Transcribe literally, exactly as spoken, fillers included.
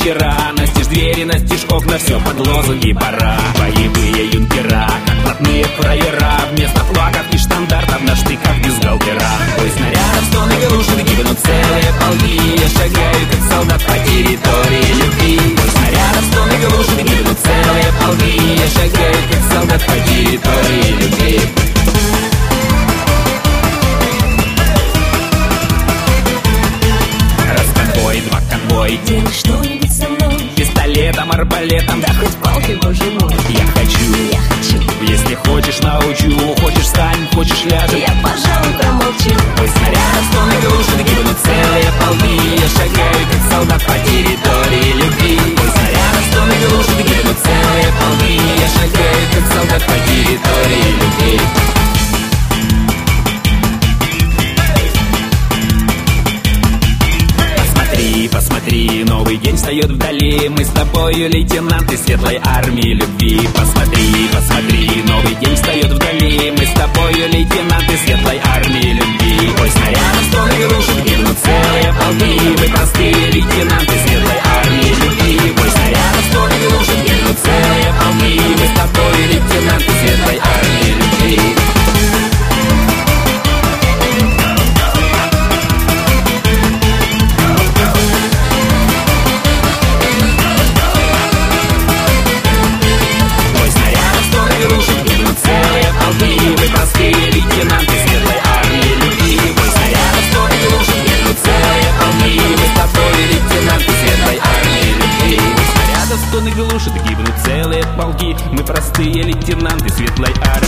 вечера. Настежь двери, настежь окна, все под лозунги пора. Боевые юнкера, как плотные фраера. Вместо флагов и штандартов на штыках бюстгальтера. Бой снарядов, стоны галушек, гибнут целые полки. Я шагаю, как солдат по территории любви. Бой снарядов, стоны галушек, гибнут целые полки. Я шагаю, как солдат по территории любви. Расконвой, два конвой. Делай что-нибудь со мной. Пистолетом, арбалетом, да хоть палкой, боже мой. Я хочу, я хочу. Если хочешь, научу. Хочешь, встань, хочешь, ляжем. Я, пожалуй, промолчу. Бой снарядов, стоны галушек, гибнут целые полки. Я шагаю, как солдат по территории любви. Бой снарядов, стоны галушек, гибнут целые полки. Я шагаю, как солдат по территории любви. Посмотри, посмотри, новый день встает вдали. Мы с тобою лейтенанты светлой армии любви. Посмотри, посмотри, новый день встает вдали. Мы с тобою лейтенанты светлой армии любви. Бой снарядов, стоны галушек, гибнут целые полки. Мы простые лейтенанты светлой армии любви. Бой снарядов, стоны галушек, гибнут целые полки. Мы с тобою лейтенанты светлой армии любви. Мы простые лейтенанты светлой армии любви. Бой снарядов, стоны галушек, гибнут целые полки. Мы с тобой лейтенанты светлой армии любви. Бой снарядов, стоны галушек, гибнут целые полки. Мы простые лейтенанты светлой армии.